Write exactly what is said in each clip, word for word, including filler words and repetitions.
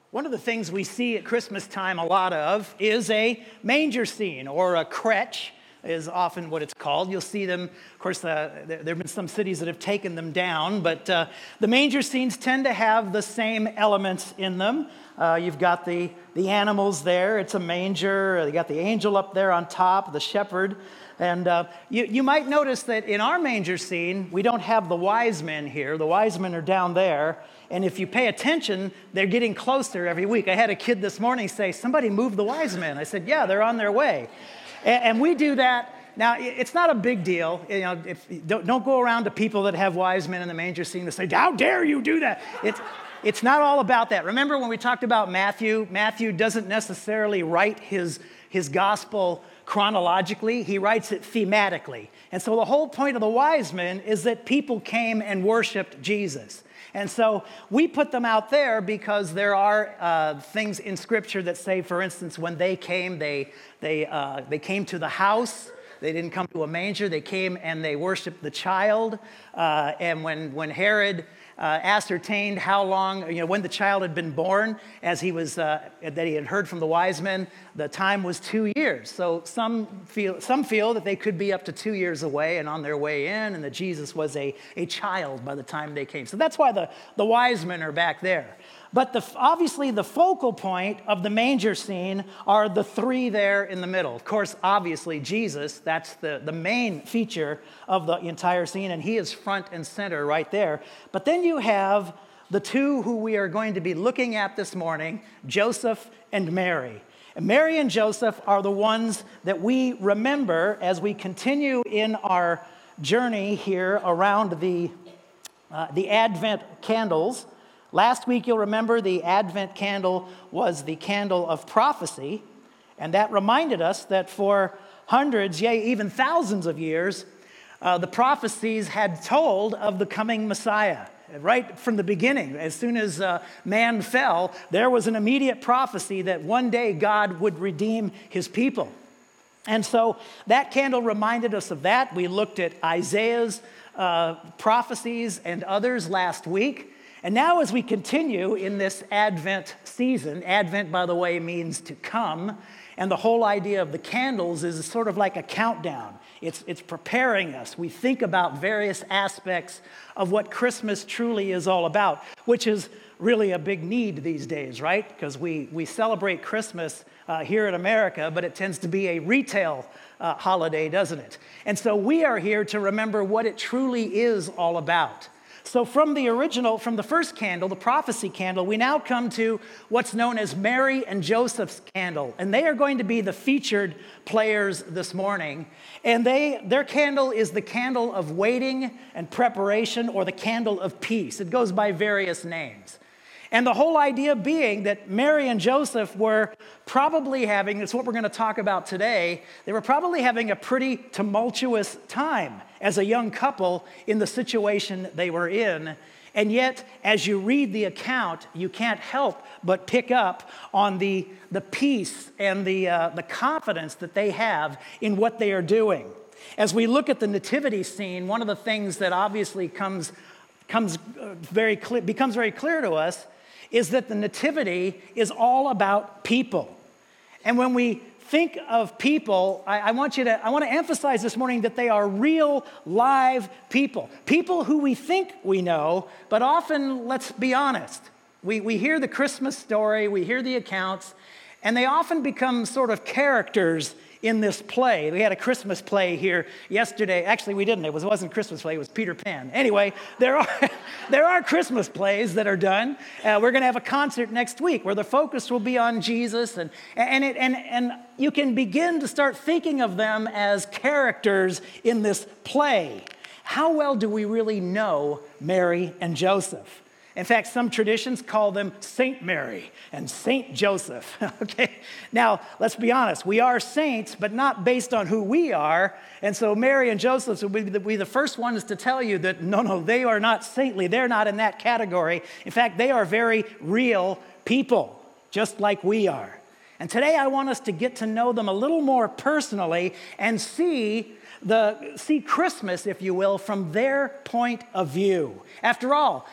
One of the things we see at Christmas time a lot of is a manger scene, or a crèche is often what it's called. You'll see them, of course, uh, there have been some cities that have taken them down, but uh, the manger scenes tend to have the same elements in them. Uh, you've got the, the animals there, it's a manger, you got the angel up there on top, the shepherd. And uh, you, you might notice that in our manger scene, we don't have the wise men here. The wise men are down there. And if you pay attention, they're getting closer every week. I had a kid this morning say, somebody moved the wise men. I said, yeah, they're on their way. And, and we do that. Now, it's not a big deal. You know, if, don't, don't go around to people that have wise men in the manger scene and say, how dare you do that? It's, it's not all about that. Remember when we talked about Matthew? Matthew doesn't necessarily write his, his gospel chronologically, he writes it thematically. And so the whole point of the wise men is that people came and worshiped Jesus. And so we put them out there because there are uh, things in Scripture that say, for instance, when they came, they, they, uh, they came to the house. They didn't come to a manger. They came and they worshiped the child. Uh, and when, when Herod Uh, ascertained how long, you know, when the child had been born, as he was, uh, that he had heard from the wise men, the time was two years. So some feel, some feel that they could be up to two years away and on their way in, and that Jesus was a, a child by the time they came. So that's why the, the wise men are back there. But the, obviously the focal point of the manger scene are the three there in the middle. Of course, obviously Jesus, that's the, the main feature of the entire scene, and he is front and center right there. But then you have the two who we are going to be looking at this morning, Joseph and Mary. And Mary and Joseph are the ones that we remember as we continue in our journey here around the, uh, the Advent candles. Last week, you'll remember the Advent candle was the candle of prophecy, and that reminded us that for hundreds, yea, even thousands of years, uh, the prophecies had told of the coming Messiah. Right from the beginning, as soon as uh, man fell, there was an immediate prophecy that one day God would redeem his people. And so that candle reminded us of that. We looked at Isaiah's uh, prophecies and others last week. And now as we continue in this Advent season, Advent, by the way, means to come, and the whole idea of the candles is sort of like a countdown. It's, it's preparing us. We think about various aspects of what Christmas truly is all about, which is really a big need these days, right? Because we, we celebrate Christmas uh, here in America, but it tends to be a retail uh, holiday, doesn't it? And so we are here to remember what it truly is all about. So from the original, from the first candle, the prophecy candle, we now come to what's known as Mary and Joseph's candle. And they are going to be the featured players this morning. And they, their candle is the candle of waiting and preparation, or the candle of peace. It goes by various names. And the whole idea being that Mary and Joseph were probably having, it's what we're going to talk about today, they were probably having a pretty tumultuous time as a young couple in the situation they were in. And yet, as you read the account, you can't help but pick up on the, the peace and the, uh, the confidence that they have in what they are doing. As we look at the nativity scene, one of the things that obviously comes, comes very clear, becomes very clear to us is that the nativity is all about people. And when we think of people, I, I want you to, I want to emphasize this morning that they are real, live people. People who we think we know, but often, let's be honest, we, we hear the Christmas story, we hear the accounts, and they often become sort of characters in this play. We had a Christmas play here yesterday. Actually, we didn't. It was, it wasn't Christmas play. It was Peter Pan. Anyway, there are there are Christmas plays that are done. Uh, we're going to have a concert next week where the focus will be on Jesus, and and it and and you can begin to start thinking of them as characters in this play. How well do we really know Mary and Joseph? In fact, some traditions call them Saint Mary and Saint Joseph, okay? Now, let's be honest. We are saints, but not based on who we are. And so Mary and Joseph will be the, be the first ones to tell you that, no, no, they are not saintly. They're not in that category. In fact, they are very real people, just like we are. And today I want us to get to know them a little more personally and see the see Christmas, if you will, from their point of view. After all,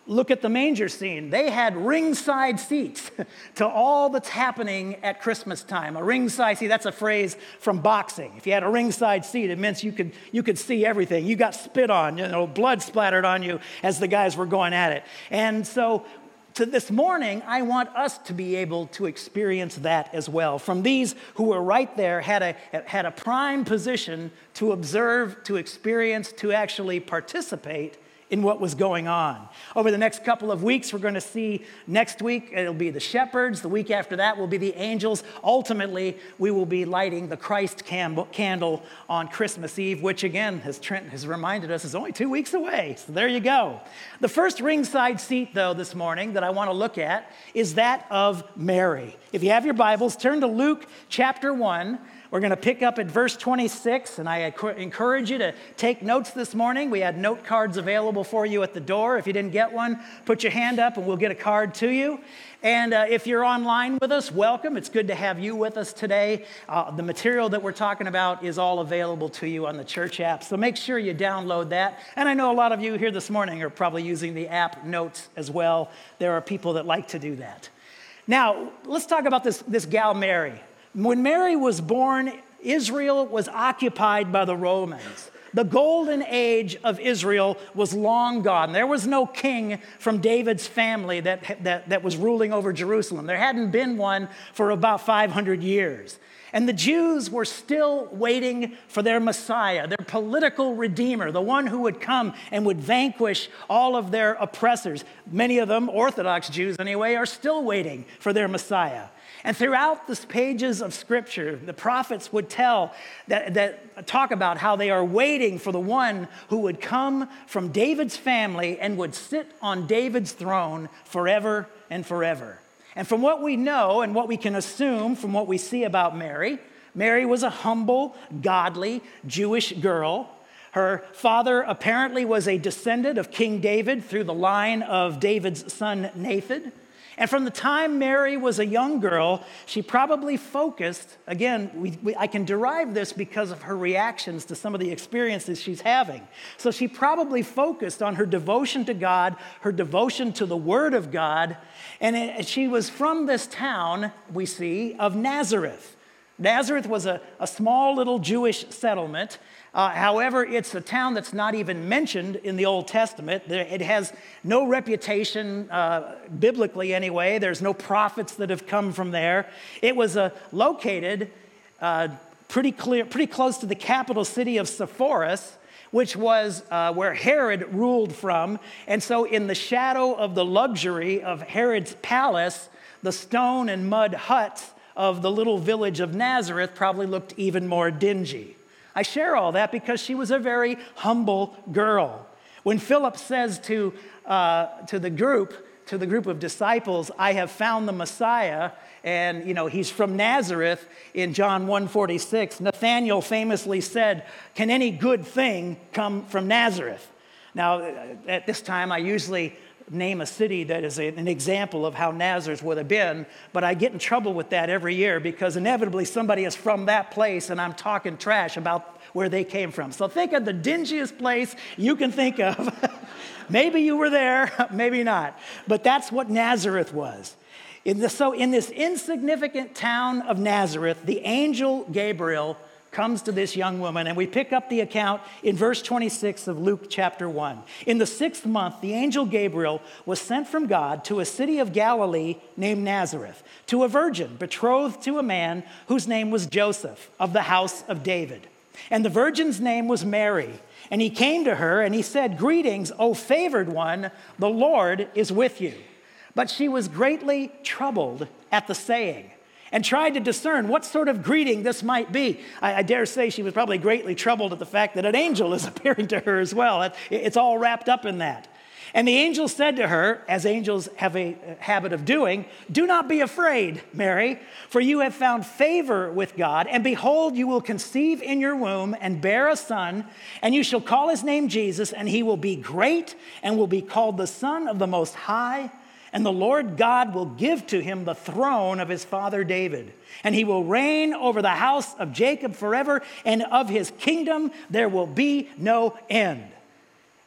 look at the manger scene. They had ringside seats to all that's happening at Christmas time. A ringside seat, that's a phrase from boxing. If you had a ringside seat, it meant you could, you could see everything. You got spit on, you know, blood splattered on you as the guys were going at it. And so to this morning, I want us to be able to experience that as well. From these who were right there, had a, had a prime position to observe, to experience, to actually participate in what was going on. Over the next couple of weeks, we're going to see next week, it'll be the shepherds. The week after that will be the angels. Ultimately, we will be lighting the Christ candle on Christmas Eve, which again, as Trent has reminded us, is only two weeks away. So there you go. The first ringside seat, though, this morning that I want to look at is that of Mary. If you have your Bibles, turn to Luke chapter one. We're going to pick up at verse twenty-six, and I encourage you to take notes this morning. We had note cards available for you at the door. If you didn't get one, put your hand up and we'll get a card to you. And uh, if you're online with us, welcome. It's good to have you with us today. Uh, the material that we're talking about is all available to you on the church app, so make sure you download that. And I know a lot of you here this morning are probably using the app notes as well. There are people that like to do that. Now, let's talk about this, this gal Mary. When Mary was born, Israel was occupied by the Romans. The golden age of Israel was long gone. There was no king from David's family that, that, that was ruling over Jerusalem. There hadn't been one for about five hundred years. And the Jews were still waiting for their Messiah, their political redeemer, the one who would come and would vanquish all of their oppressors. Many of them, Orthodox Jews anyway, are still waiting for their Messiah. And throughout the pages of Scripture, the prophets would tell, that, that talk about how they are waiting for the one who would come from David's family and would sit on David's throne forever and forever. And from what we know and what we can assume from what we see about Mary, Mary was a humble, godly Jewish girl. Her father apparently was a descendant of King David through the line of David's son Nathan. And from the time Mary was a young girl, she probably focused, again, we, we, I can derive this because of her reactions to some of the experiences she's having. So she probably focused on her devotion to God, her devotion to the Word of God, and it, she was from this town, we see, of Nazareth. Nazareth was a, a small little Jewish settlement. Uh, however, it's a town that's not even mentioned in the Old Testament. There, it has no reputation, uh, biblically anyway. There's no prophets that have come from there. It was uh, located uh, pretty clear, pretty close to the capital city of Sepphoris, which was uh, where Herod ruled from. And so in the shadow of the luxury of Herod's palace, the stone and mud huts of the little village of Nazareth probably looked even more dingy. I share all that because she was a very humble girl. When Philip says to, uh, to the group, to the group of disciples, I have found the Messiah, and you know he's from Nazareth in John one forty-six, Nathanael famously said, can any good thing come from Nazareth? Now, at this time, I usually name a city that is a, an example of how Nazareth would have been, but I get in trouble with that every year because inevitably somebody is from that place and I'm talking trash about where they came from. So think of the dingiest place you can think of. Maybe you were there, maybe not, but that's what Nazareth was. In the, so in this insignificant town of Nazareth, the angel Gabriel comes to this young woman, and we pick up the account in verse twenty-six of Luke chapter one. In the sixth month, the angel Gabriel was sent from God to a city of Galilee named Nazareth, to a virgin betrothed to a man whose name was Joseph, of the house of David. And the virgin's name was Mary. And he came to her, and he said, greetings, O favored one, the Lord is with you. But she was greatly troubled at the saying, and tried to discern what sort of greeting this might be. I, I dare say she was probably greatly troubled at the fact that an angel is appearing to her as well. It, it's all wrapped up in that. And the angel said to her, as angels have a habit of doing, do not be afraid, Mary, for you have found favor with God, and behold, you will conceive in your womb and bear a son, and you shall call his name Jesus, and he will be great and will be called the Son of the Most High. And the Lord God will give to him the throne of his father David. And he will reign over the house of Jacob forever, and of his kingdom there will be no end.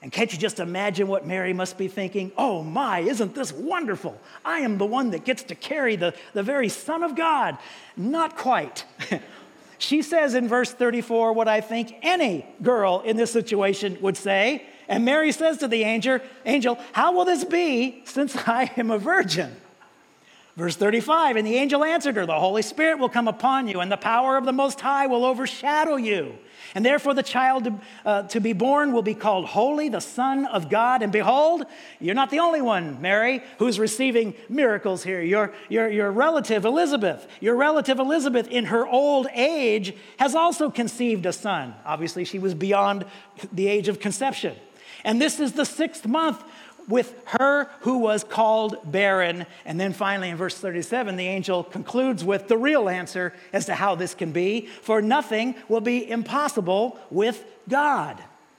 And can't you just imagine what Mary must be thinking? Oh my, isn't this wonderful? I am the one that gets to carry the, the very Son of God. Not quite. She says in verse thirty-four what I think any girl in this situation would say. And Mary says to the angel, angel, how will this be since I am a virgin? Verse thirty-five, and the angel answered her, the Holy Spirit will come upon you, and the power of the Most High will overshadow you. And therefore the child to, uh, to be born will be called Holy, the Son of God. And behold, you're not the only one, Mary, who's receiving miracles here. Your, your, your relative Elizabeth, your relative Elizabeth in her old age has also conceived a son. Obviously, she was beyond the age of conception. And this is the sixth month with her who was called barren. And then finally in verse thirty-seven, the angel concludes with the real answer as to how this can be. For nothing will be impossible with God.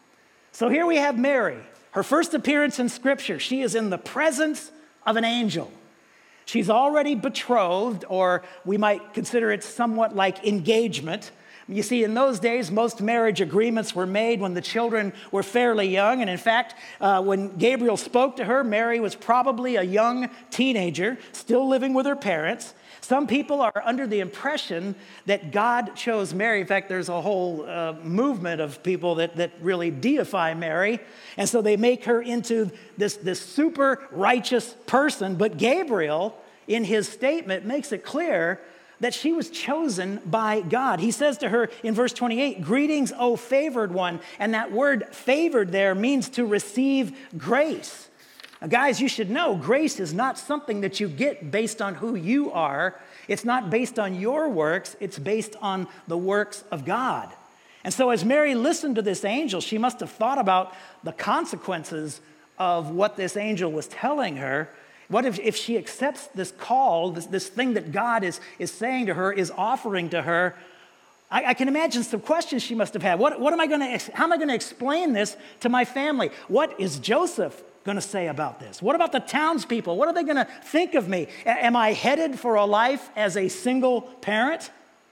So here we have Mary, her first appearance in Scripture. She is in the presence of an angel. She's already betrothed, or we might consider it somewhat like engagement. You see, in those days, most marriage agreements were made when the children were fairly young. And in fact, uh, when Gabriel spoke to her, Mary was probably a young teenager, still living with her parents. Some people are under the impression that God chose Mary. In fact, there's a whole uh, movement of people that, that really deify Mary. And so they make her into this, this super righteous person. But Gabriel, in his statement, makes it clear that she was chosen by God. He says to her in verse twenty-eight, greetings, O favored one. And that word favored there means to receive grace. Now, guys, you should know grace is not something that you get based on who you are. It's not based on your works. It's based on the works of God. And so as Mary listened to this angel, she must have thought about the consequences of what this angel was telling her. What if, if she accepts this call, this, this thing that God is, is saying to her, is offering to her? I, I can imagine some questions she must have had. What, what am I going to, how am I going to explain this to my family? What is Joseph going to say about this? What about the townspeople? What are they going to think of me? A- am I headed for a life as a single parent?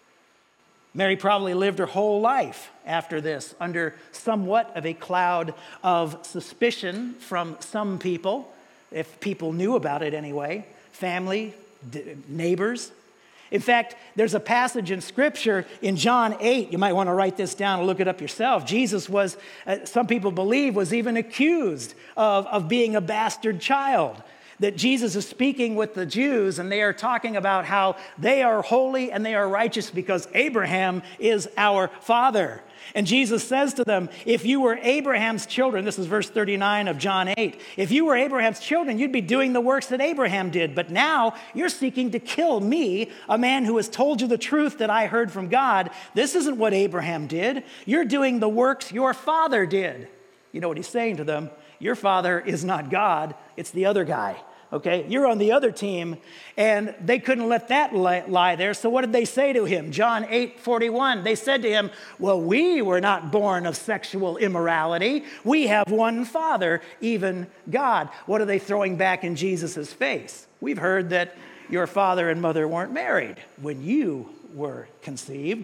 Mary probably lived her whole life after this under somewhat of a cloud of suspicion from some people. If people knew about it anyway, family, d- neighbors. In fact, there's a passage in Scripture in John eight. You might want to write this down and look it up yourself. Jesus was, uh, some people believe, was even accused of, of being a bastard child. That Jesus is speaking with the Jews, and they are talking about how they are holy and they are righteous because Abraham is our father. And Jesus says to them, if you were Abraham's children, this is verse thirty-nine of John eight, if you were Abraham's children, you'd be doing the works that Abraham did. But now you're seeking to kill me, a man who has told you the truth that I heard from God. This isn't what Abraham did. You're doing the works your father did. You know what he's saying to them? Your father is not God, it's the other guy. Okay, you're on the other team, and they couldn't let that lie, lie there. So what did they say to him? John eight forty-one, they said to him, well, we were not born of sexual immorality. We have one Father, even God. What are they throwing back in Jesus' face? We've heard that your father and mother weren't married when you were conceived.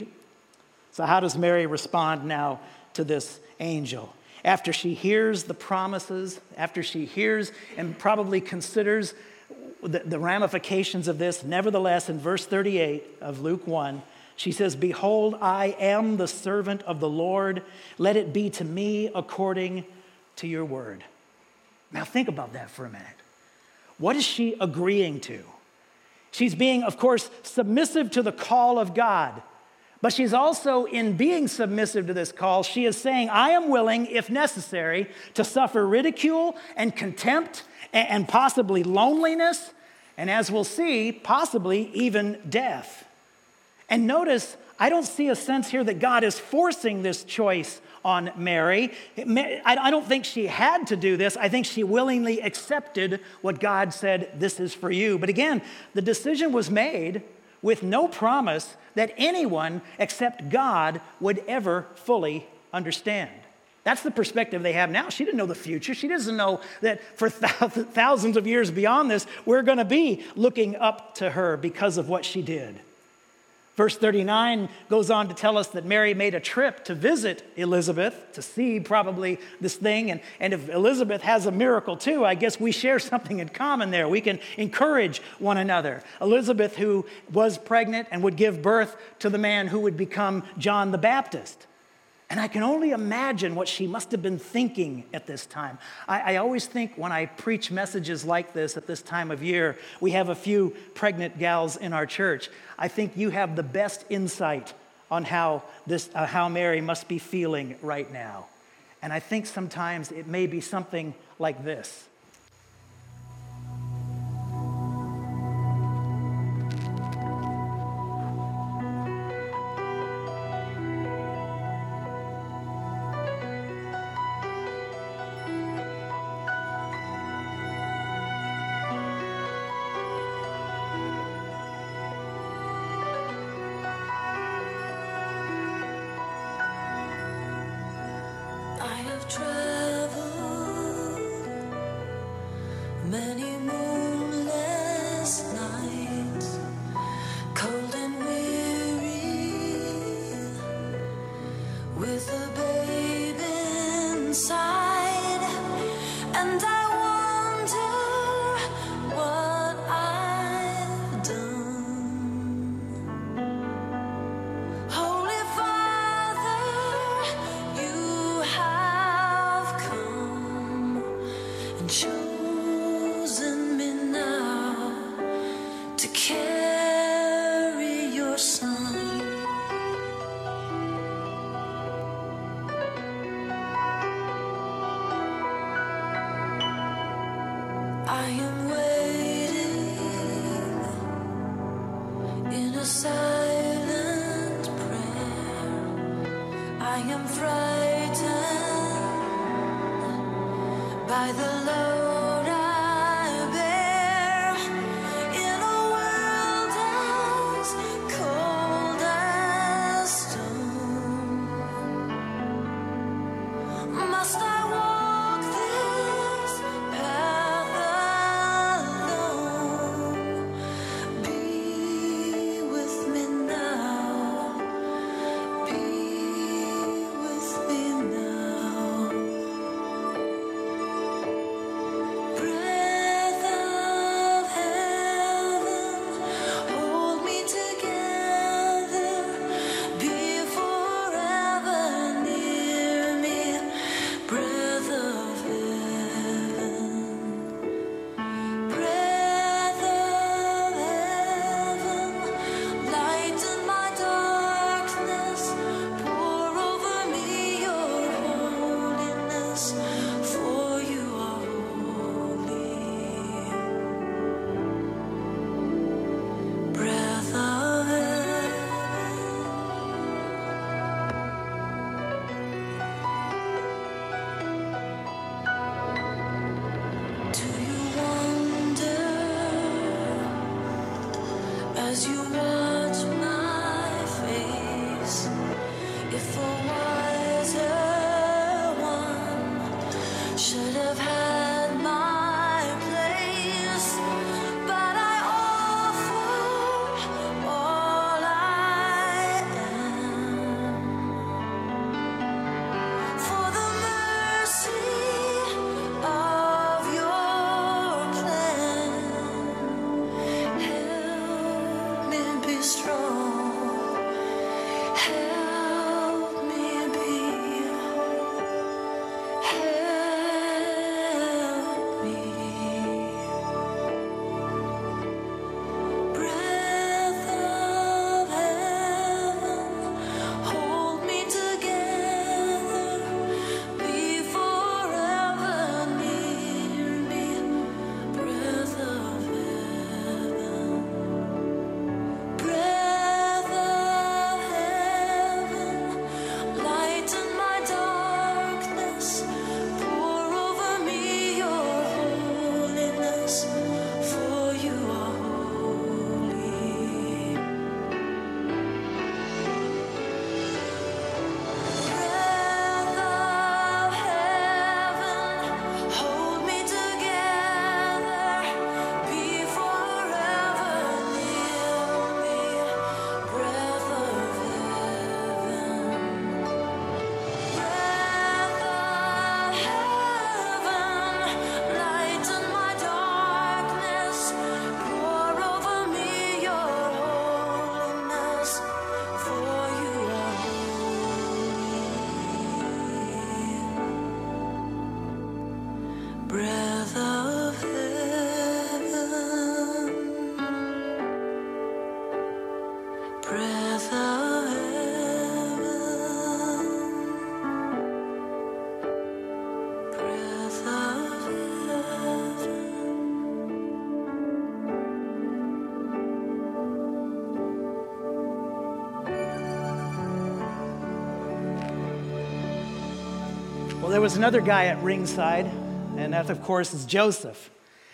So how does Mary respond now to this angel? After she hears the promises, after she hears and probably considers the, the ramifications of this, nevertheless, in verse thirty-eight of Luke one, she says, behold, I am the servant of the Lord. Let it be to me according to your word. Now think about that for a minute. What is she agreeing to? She's being, of course, submissive to the call of God. But she's also, in being submissive to this call, she is saying, I am willing, if necessary, to suffer ridicule and contempt and possibly loneliness, and as we'll see, possibly even death. And notice, I don't see a sense here that God is forcing this choice on Mary. I don't think she had to do this. I think she willingly accepted what God said, this is for you. But again, the decision was made with no promise that anyone except God would ever fully understand. That's the perspective they have now. She didn't know the future. She doesn't know that for th- thousands of years beyond this, we're going to be looking up to her because of what she did. Verse thirty-nine goes on to tell us that Mary made a trip to visit Elizabeth to see probably this thing. And, and if Elizabeth has a miracle too, I guess we share something in common there. We can encourage one another. Elizabeth, who was pregnant and would give birth to the man who would become John the Baptist. And I can only imagine what she must have been thinking at this time. I, I always think when I preach messages like this at this time of year, we have a few pregnant gals in our church. I think you have the best insight on how this, uh, how Mary must be feeling right now. And I think sometimes it may be something like this. Many moonless nights, cold and weary, with a babe inside, and I wonder what I've done. Holy Father, you have come and shown I am waiting in a silent prayer. I am frightened by the load I bear in a world as cold as stone. Must I walk this path alone? Be with me now. Be with me now. Breath of heaven, hold me together. Be forever near me. Breath of heaven, breath of heaven, lighten my darkness, pour over me your holiness, for you are holy. Breath of heaven. Do you wonder as you watch my face if a wiser one should have had my place? But I offer all I am for the mercy of your plan. Help me be there was another guy at ringside, and that, of course, is Joseph.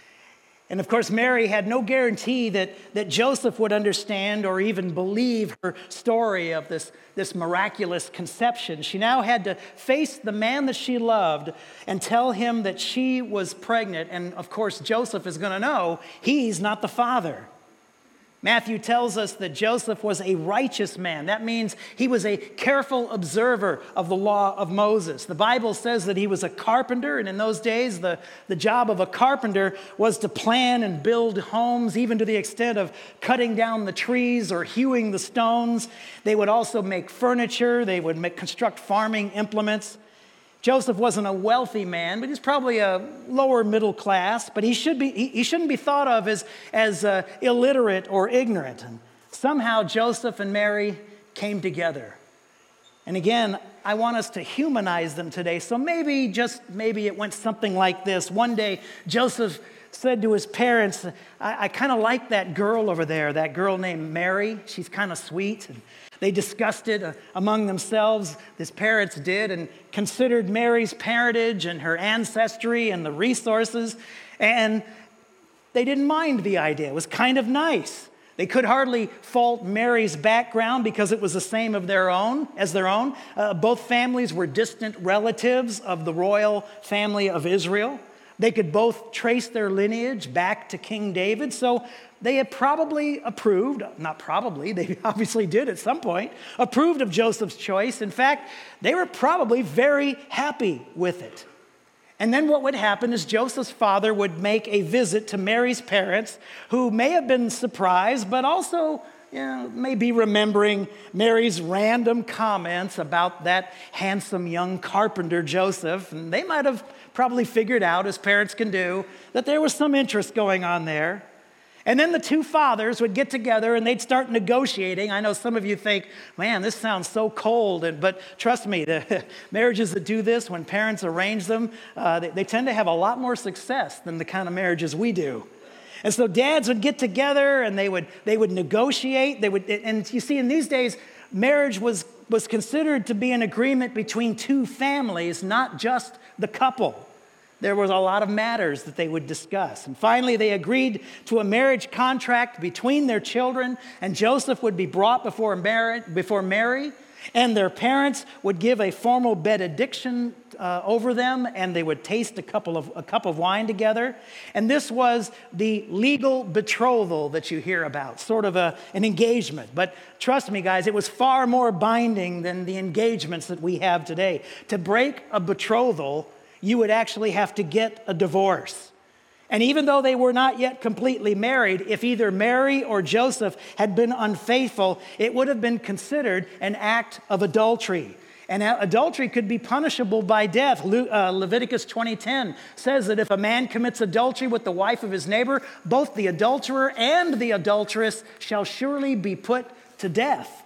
And of course, Mary had no guarantee that, that Joseph would understand or even believe her story of this, this miraculous conception. She now had to face the man that she loved and tell him that she was pregnant. And of course, Joseph is going to know he's not the father. Matthew tells us that Joseph was a righteous man. That means he was a careful observer of the law of Moses. The Bible says that he was a carpenter, and in those days, the, the job of a carpenter was to plan and build homes, even to the extent of cutting down the trees or hewing the stones. They would also make furniture. They would make, construct farming implements. Joseph wasn't a wealthy man, but he's probably a lower middle class, but he, should be, he, he shouldn't be thought of as, as uh, illiterate or ignorant. And somehow Joseph and Mary came together. And again, I want us to humanize them today. So maybe, just maybe it went something like this. One day, Joseph said to his parents, I, I kind of like that girl over there, that girl named Mary. She's kind of sweet. And they discussed it uh, among themselves, his parents did, and considered Mary's parentage and her ancestry and the resources. And they didn't mind the idea. It was kind of nice. They could hardly fault Mary's background because it was the same of their own as their own. Uh, both families were distant relatives of the royal family of Israel. They could both trace their lineage back to King David, so they had probably approved, not probably, they obviously did at some point, approved of Joseph's choice. In fact, they were probably very happy with it. And then what would happen is Joseph's father would make a visit to Mary's parents, who may have been surprised, but also, you know, may be remembering Mary's random comments about that handsome young carpenter Joseph. And they might have probably figured out, as parents can do, that there was some interest going on there. And then the two fathers would get together and they'd start negotiating. I know some of you think, man, this sounds so cold. And, but trust me, the marriages that do this, when parents arrange them, uh, they, they tend to have a lot more success than the kind of marriages we do. And so dads would get together and they would they would negotiate. They would, and you see, in these days, marriage was, was considered to be an agreement between two families, not just the couple. There was a lot of matters that they would discuss. And finally, they agreed to a marriage contract between their children, and Joseph would be brought before Mary, before Mary and their parents would give a formal benediction uh, over them, and they would taste a, couple of, a cup of wine together. And this was the legal betrothal that you hear about, sort of a, an engagement. But trust me, guys, it was far more binding than the engagements that we have today. To break a betrothal, you would actually have to get a divorce. And even though they were not yet completely married, if either Mary or Joseph had been unfaithful, it would have been considered an act of adultery. And adultery could be punishable by death. Le- uh, Leviticus twenty ten says that if a man commits adultery with the wife of his neighbor, both the adulterer and the adulteress shall surely be put to death.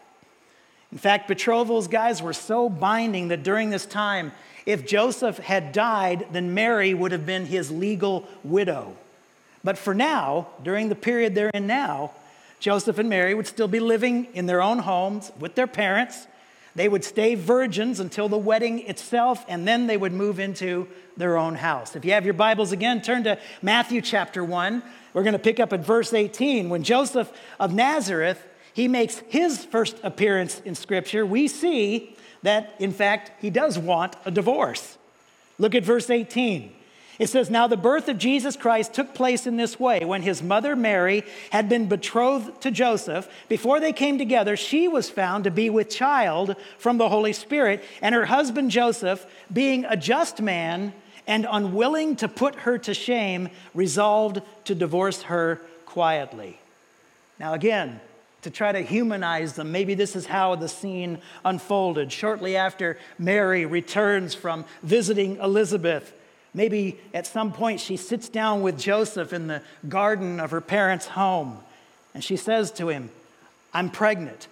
In fact, betrothals, guys, were so binding that during this time, if Joseph had died, then Mary would have been his legal widow. But for now, during the period they're in now, Joseph and Mary would still be living in their own homes with their parents. They would stay virgins until the wedding itself, and then they would move into their own house. If you have your Bibles again, turn to Matthew chapter one. We're going to pick up at verse eighteen. When Joseph of Nazareth, he makes his first appearance in Scripture, we see that, in fact, he does want a divorce. Look at verse eighteen. It says, "Now the birth of Jesus Christ took place in this way. When his mother Mary had been betrothed to Joseph, before they came together, she was found to be with child from the Holy Spirit. And her husband Joseph, being a just man and unwilling to put her to shame, resolved to divorce her quietly." Now again, to try to humanize them, maybe this is how the scene unfolded. Shortly after Mary returns from visiting Elizabeth, maybe at some point she sits down with Joseph in the garden of her parents' home, and she says to him, "I'm pregnant."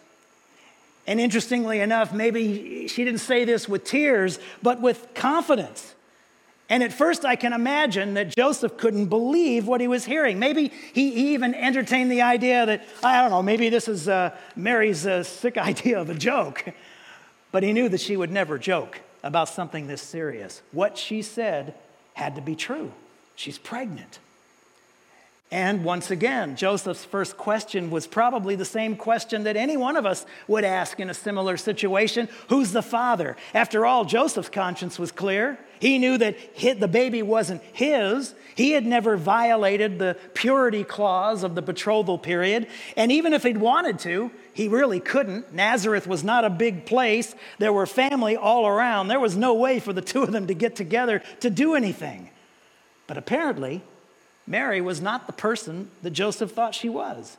And interestingly enough, maybe she didn't say this with tears, but with confidence. And at first I can imagine that Joseph couldn't believe what he was hearing. Maybe he, he even entertained the idea that, I don't know, maybe this is uh, Mary's uh, sick idea of a joke. But he knew that she would never joke about something this serious. What she said had to be true. She's pregnant. And once again, Joseph's first question was probably the same question that any one of us would ask in a similar situation. Who's the father? After all, Joseph's conscience was clear. He knew that the baby wasn't his. He had never violated the purity clause of the betrothal period. And even if he'd wanted to, he really couldn't. Nazareth was not a big place. There were family all around. There was no way for the two of them to get together to do anything. But apparently, Mary was not the person that Joseph thought she was.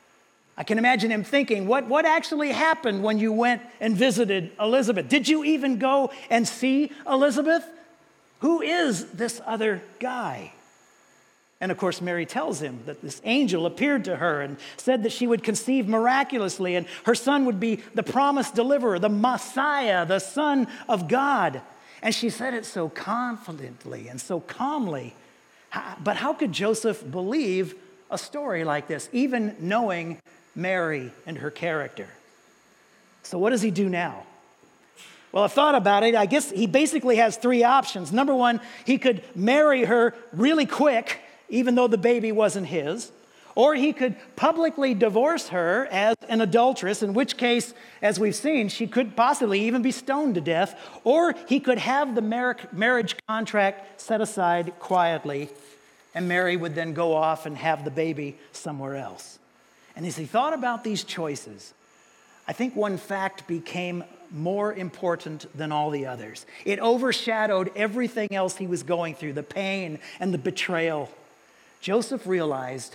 I can imagine him thinking, what, what actually happened when you went and visited Elizabeth? Did you even go and see Elizabeth? Who is this other guy? And of course, Mary tells him that this angel appeared to her and said that she would conceive miraculously and her son would be the promised deliverer, the Messiah, the Son of God. And she said it so confidently and so calmly. But how could Joseph believe a story like this, even knowing Mary and her character? So what does he do now? Well, I've thought about it. I guess he basically has three options. Number one, he could marry her really quick, even though the baby wasn't his. Or he could publicly divorce her as an adulteress, in which case, as we've seen, she could possibly even be stoned to death. Or he could have the marriage contract set aside quietly, and Mary would then go off and have the baby somewhere else. And as he thought about these choices, I think one fact became more important than all the others. It overshadowed everything else he was going through, the pain and the betrayal. Joseph realized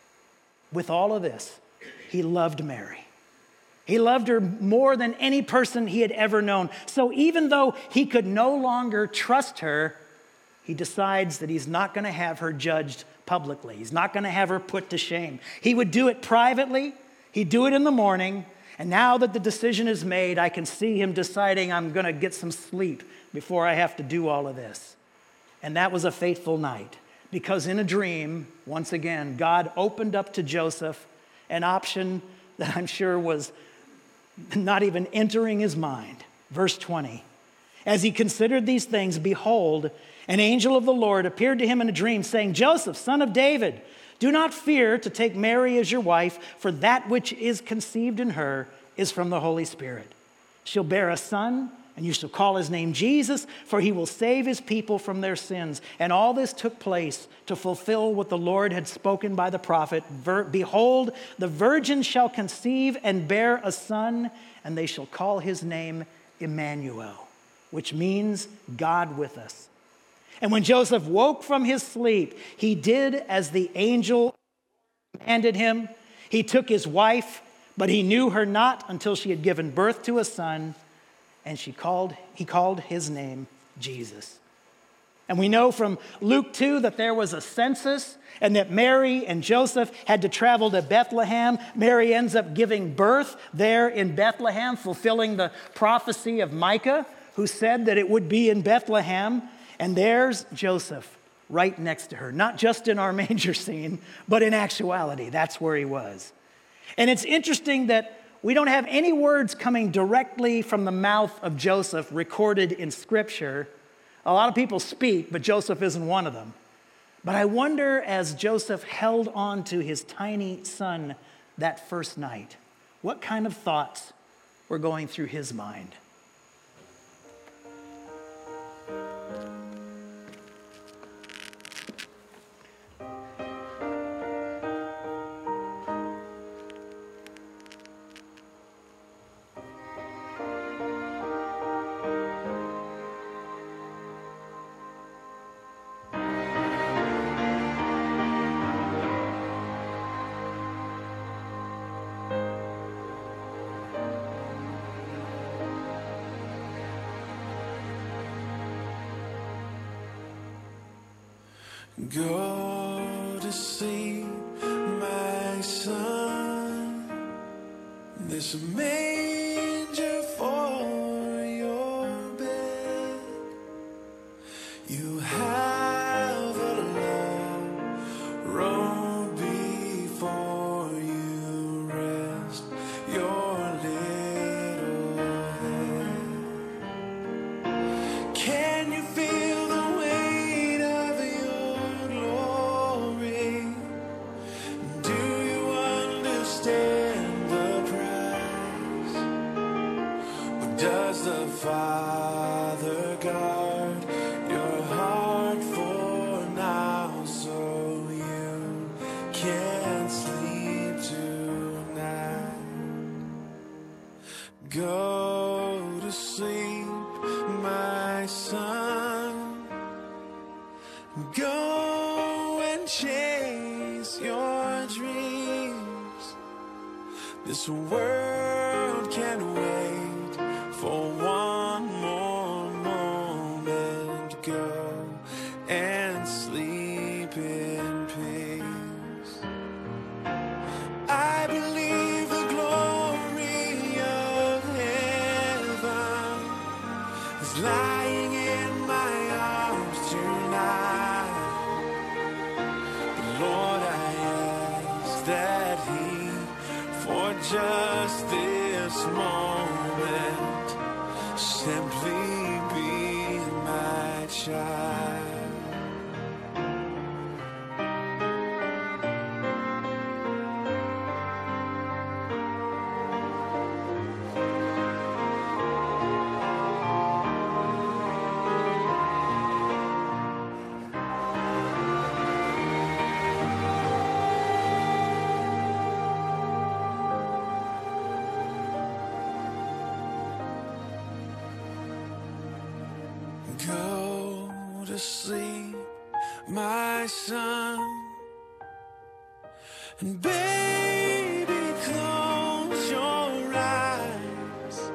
with all of this, he loved Mary. He loved her more than any person he had ever known. So even though he could no longer trust her, he decides that he's not going to have her judged publicly. He's not going to have her put to shame. He would do it privately. He'd do it in the morning. And now that the decision is made, I can see him deciding I'm going to get some sleep before I have to do all of this. And that was a fateful night. Because in a dream, once again, God opened up to Joseph an option that I'm sure was not even entering his mind. Verse twenty, as he considered these things, behold, an angel of the Lord appeared to him in a dream, saying, Joseph, son of David, do not fear to take Mary as your wife, for that which is conceived in her is from the Holy Spirit. She'll bear a son, and you shall call his name Jesus, for he will save his people from their sins. And all this took place to fulfill what the Lord had spoken by the prophet. Behold, the virgin shall conceive and bear a son, and they shall call his name Emmanuel, which means God with us. And when Joseph woke from his sleep, he did as the angel commanded him. He took his wife, but he knew her not until she had given birth to a son. And she called, he called his name Jesus. And we know from Luke two that there was a census and that Mary and Joseph had to travel to Bethlehem. Mary ends up giving birth there in Bethlehem, fulfilling the prophecy of Micah, who said that it would be in Bethlehem. And there's Joseph right next to her, not just in our manger scene, but in actuality, that's where he was. And it's interesting that we don't have any words coming directly from the mouth of Joseph recorded in Scripture. A lot of people speak, but Joseph isn't one of them. But I wonder, as Joseph held on to his tiny son that first night, what kind of thoughts were going through his mind? Go to sleep, my son. There's a manger for your bed. You have a long road before you rest your little head. the Father guard your heart for now, so you can sleep tonight. Go to sleep, my son. Go and chase your dreams. This world can wait for one more moment. Go and sleep in peace. I believe the glory of heaven is lying in my arms tonight. But Lord, I ask that He, for just this moment, simply be my child. Go to sleep, my son, and baby, close your eyes.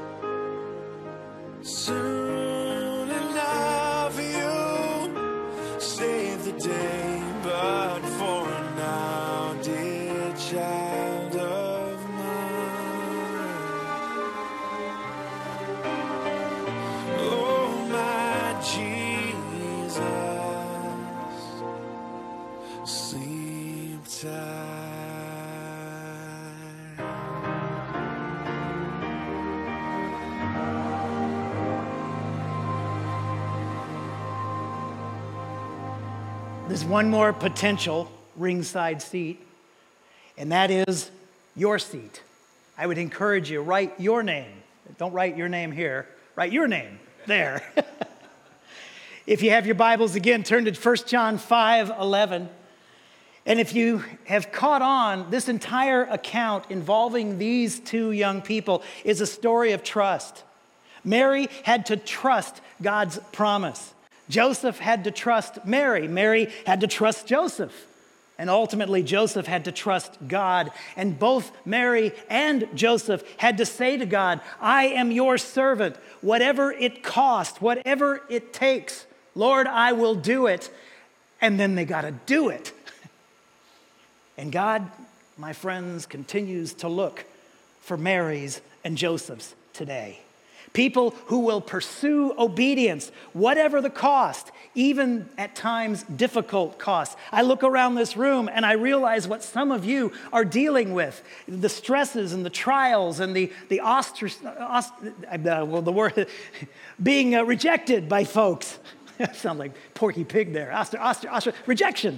Soon enough you save the day, but for now, dear child of mine, oh my Jesus, sleep tight. There's one more potential ringside seat, and that is your seat. I would encourage you, write your name. Don't write your name here. Write your name there. If you have your Bibles, again, turn to First John five eleven. And if you have caught on, this entire account involving these two young people is a story of trust. Mary had to trust God's promise. Joseph had to trust Mary. Mary had to trust Joseph. And ultimately, Joseph had to trust God. And both Mary and Joseph had to say to God, I am your servant. Whatever it costs, whatever it takes, Lord, I will do it. And then they got to do it. And God, my friends, continues to look for Marys and Josephs today. People who will pursue obedience, whatever the cost, even at times difficult costs. I look around this room and I realize what some of you are dealing with, the stresses and the trials and the, the ostrac, ost, uh, well, the word, being uh, rejected by folks. I sound like Porky Pig there, ostra, ostra, ostra, rejection.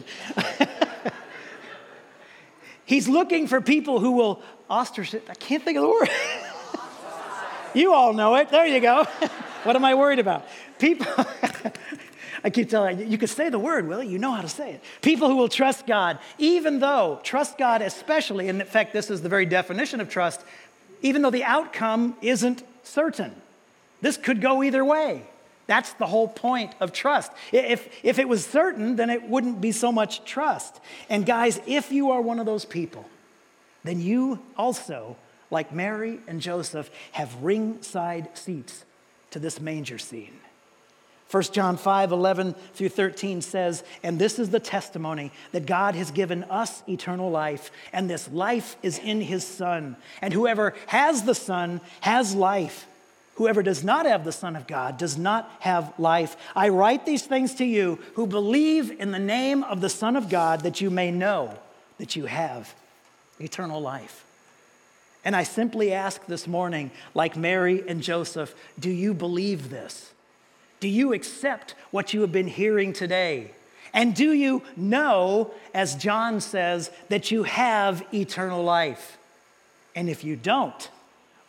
He's looking for people who will ostracize, I can't think of the word. You all know it. There you go. What am I worried about? People, I keep telling you, you can say the word, Willie. You know how to say it. People who will trust God, even though, trust God especially, and in fact, this is the very definition of trust, even though the outcome isn't certain. This could go either way. That's the whole point of trust. If, if it was certain, then it wouldn't be so much trust. And guys, if you are one of those people, then you also, like Mary and Joseph, have ringside seats to this manger scene. First John five eleven through thirteen says, and this is the testimony that God has given us eternal life, and this life is in his Son. And whoever has the Son has life. Whoever does not have the Son of God does not have life. I write these things to you who believe in the name of the Son of God, that you may know that you have eternal life. And I simply ask this morning, like Mary and Joseph, do you believe this? Do you accept what you have been hearing today? And do you know, as John says, that you have eternal life? And if you don't,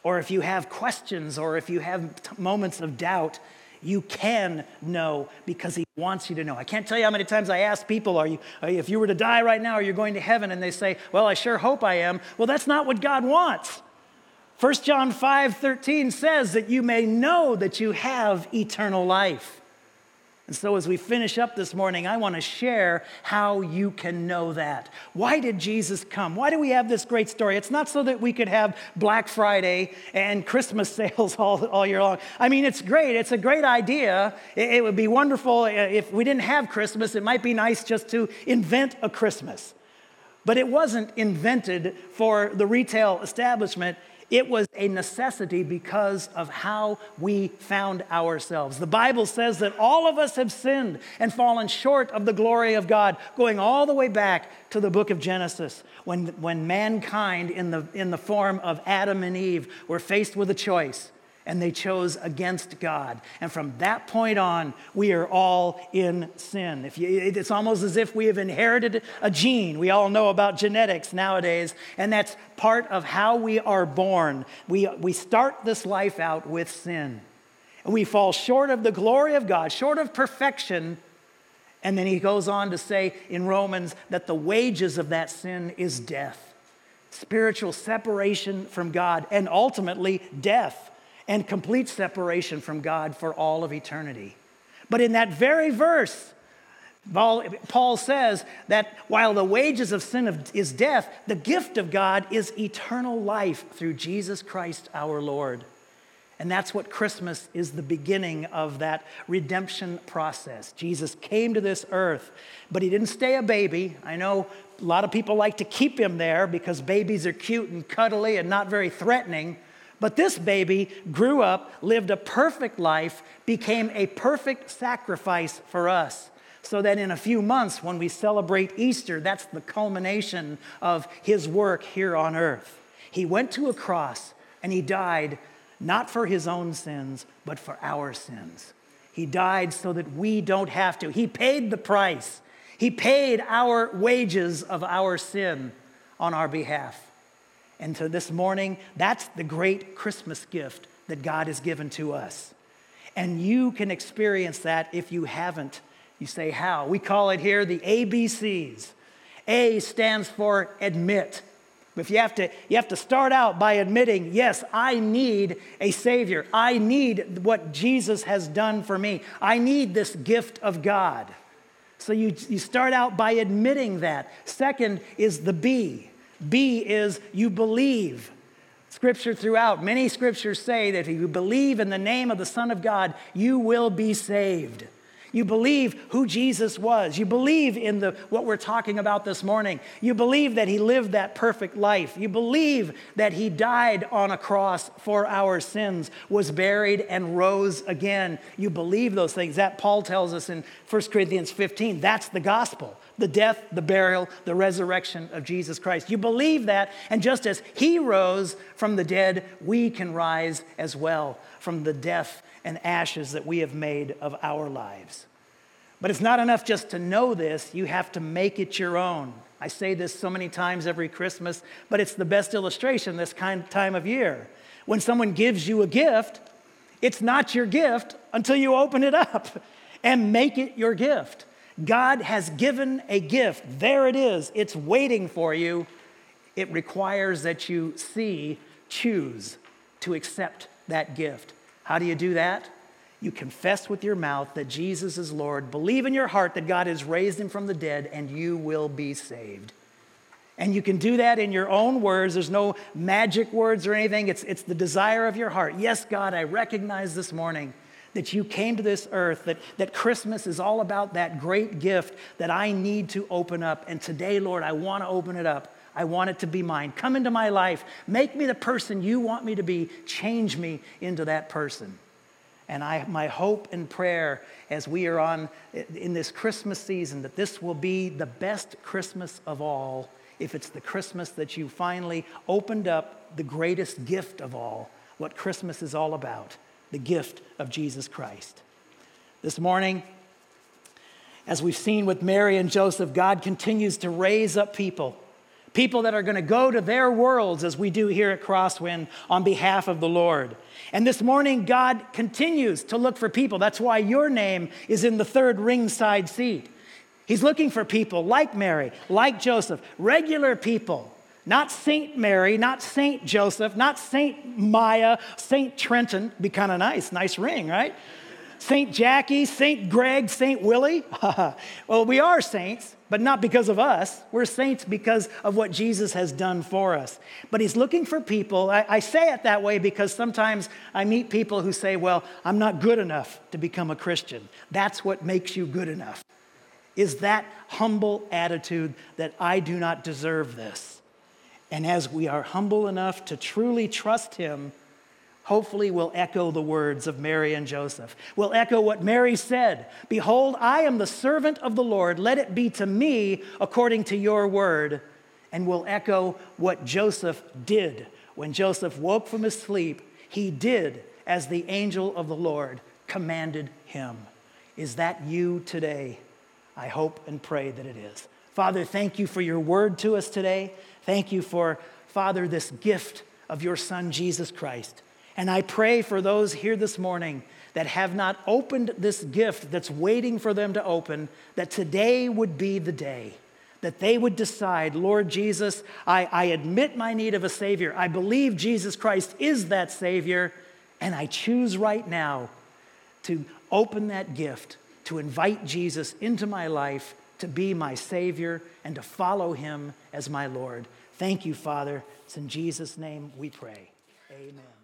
or if you have questions, or if you have t- moments of doubt, you can know because he wants you to know. I can't tell you how many times I ask people, are you, are you, if you were to die right now, are you going to heaven? And they say, well, I sure hope I am. Well, that's not what God wants. First John five thirteen says that you may know that you have eternal life. And so as we finish up this morning, I want to share how you can know that. Why did Jesus come? Why do we have this great story? It's not so that we could have Black Friday and Christmas sales all, all year long. I mean, it's great. It's a great idea. It, it would be wonderful if we didn't have Christmas. It might be nice just to invent a Christmas. But it wasn't invented for the retail establishment. It was a necessity because of how we found ourselves. The Bible says that all of us have sinned and fallen short of the glory of God, going all the way back to the book of Genesis, when, when mankind in the, in the form of Adam and Eve were faced with a choice, and they chose against God. And from that point on, we are all in sin. If you, it's almost as if we have inherited a gene. We all know about genetics nowadays, and that's part of how we are born. We, we start this life out with sin. And we fall short of the glory of God, short of perfection. And then he goes on to say in Romans that the wages of that sin is death, spiritual separation from God, and ultimately death, and complete separation from God for all of eternity. But in that very verse, Paul says that while the wages of sin is death, the gift of God is eternal life through Jesus Christ our Lord. And that's what Christmas is, the beginning of that redemption process. Jesus came to this earth, but he didn't stay a baby. I know a lot of people like to keep him there because babies are cute and cuddly and not very threatening. But this baby grew up, lived a perfect life, became a perfect sacrifice for us, so that in a few months when we celebrate Easter, that's the culmination of his work here on earth. He went to a cross and he died not for his own sins, but for our sins. He died so that we don't have to. He paid the price. He paid our wages of our sin on our behalf. And so this morning, that's the great Christmas gift that God has given to us. And you can experience that if you haven't. You say, how? We call it here the A B Cs. A stands for admit. If you have to, you have to start out by admitting, yes, I need a Savior. I need what Jesus has done for me. I need this gift of God. So you, you start out by admitting that. Second is the B. B is you believe. Scripture throughout, many scriptures say that if you believe in the name of the Son of God, you will be saved. You believe who Jesus was. You believe in the what we're talking about this morning. You believe that he lived that perfect life. You believe that he died on a cross for our sins, was buried, and rose again. You believe those things. That Paul tells us in First Corinthians fifteen. That's the gospel. The death, the burial, the resurrection of Jesus Christ. You believe that, and just as he rose from the dead, we can rise as well from the death and ashes that we have made of our lives. But it's not enough just to know this, you have to make it your own. I say this so many times every Christmas, but it's the best illustration this kind of time of year. When someone gives you a gift, it's not your gift until you open it up and make it your gift. God has given a gift. There it is. It's waiting for you. It requires that you see, choose to accept that gift. How do you do that? You confess with your mouth that Jesus is Lord. Believe in your heart that God has raised him from the dead, and you will be saved. And you can do that in your own words. There's no magic words or anything. It's, it's the desire of your heart. Yes, God, I recognize this morning that you came to this earth, that, that Christmas is all about that great gift that I need to open up. And today, Lord, I want to open it up. I want it to be mine. Come into my life. Make me the person you want me to be. Change me into that person. And I, my hope and prayer as we are on in this Christmas season, that this will be the best Christmas of all, if it's the Christmas that you finally opened up the greatest gift of all, what Christmas is all about. The gift of Jesus Christ. This morning, as we've seen with Mary and Joseph, God continues to raise up people, people that are going to go to their worlds as we do here at Crosswind on behalf of the Lord. And this morning, God continues to look for people. That's why your name is in the third ringside seat. He's looking for people like Mary, like Joseph, regular people. Not Saint Mary, not Saint Joseph, not Saint Maya, Saint Trenton. Be kind of nice, nice ring, right? Saint Jackie, Saint Greg, Saint Willie. Well, we are saints, but not because of us. We're saints because of what Jesus has done for us. But he's looking for people. I, I say it that way because sometimes I meet people who say, well, I'm not good enough to become a Christian. That's what makes you good enough, is that humble attitude that I do not deserve this. And as we are humble enough to truly trust him, hopefully we'll echo the words of Mary and Joseph. We'll echo what Mary said. Behold, I am the servant of the Lord. Let it be to me according to your word. And we'll echo what Joseph did. When Joseph woke from his sleep, he did as the angel of the Lord commanded him. Is that you today? I hope and pray that it is. Father, thank you for your word to us today. Thank you for, Father, this gift of your Son, Jesus Christ. And I pray for those here this morning that have not opened this gift that's waiting for them to open, that today would be the day, that they would decide, Lord Jesus, I, I admit my need of a Savior. I believe Jesus Christ is that Savior, and I choose right now to open that gift, to invite Jesus into my life, to be my Savior, and to follow him as my Lord. Thank you, Father. It's in Jesus' name we pray. Amen.